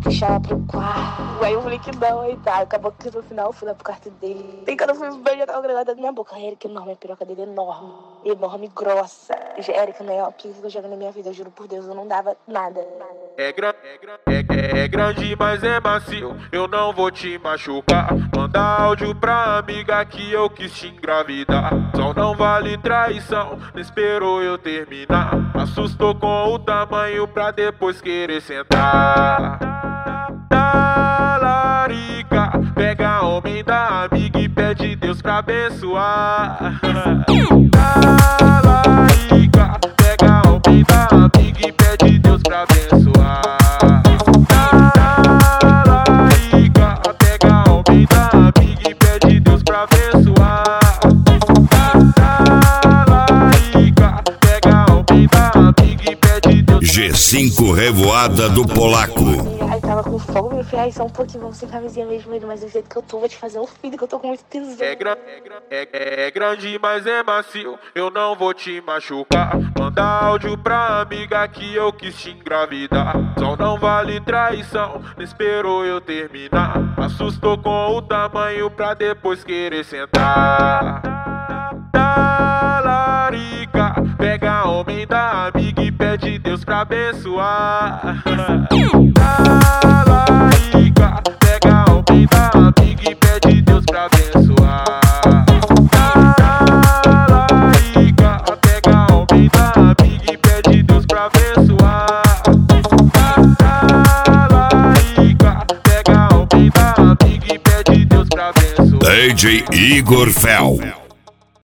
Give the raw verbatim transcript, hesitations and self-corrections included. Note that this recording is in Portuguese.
puxar ela pro quarto. Aí eu falei que não, aí tá. Acabou que no final eu fui lá pro quarto dele. Tem quando eu fui ver, já tava gravada na minha boca. A Erika enorme, a piroca dele é enorme. Enorme, grossa. Erika, não é o pior que eu jogo na minha vida, eu juro por Deus, eu não dava nada. É, gra é, gra é, é, é grande, mas é macio, eu não vou te machucar. Manda áudio pra amiga que eu quis te engravidar. Só não vale traição, não esperou eu terminar. Assustou com o tamanho pra depois querer sentar. Talarica, pega homem da amiga e pede Deus pra abençoar. Talarica, pega homem da amiga e pede Deus pra abençoar. Talarica, pega homem da amiga e pede Deus pra abençoar. Talarica, pega homem da amiga e pede Deus. G cinco Revoada do Polaco. Aí tava com fome, eu falei, ai, só um pouquinho, vamos sem camisinha mesmo, mas do jeito que eu tô, vou te fazer um filho, que eu tô com muito tesão. É, gra é, gra é, é, é grande, mas é macio, eu não vou te machucar. Manda áudio pra amiga que eu quis te engravidar. Só não vale traição, não esperou eu terminar. Assustou com o tamanho pra depois querer sentar. Talarica, pega homem da amiga e pede Deus pra abençoar. Talarica, pega homem da amiga e pede Deus pra abençoar. Talarica, pega homem da amiga e pede Deus pra abençoar. Talarica, pega homem da amiga e pede Deus pra abençoar. D J Igor Fel.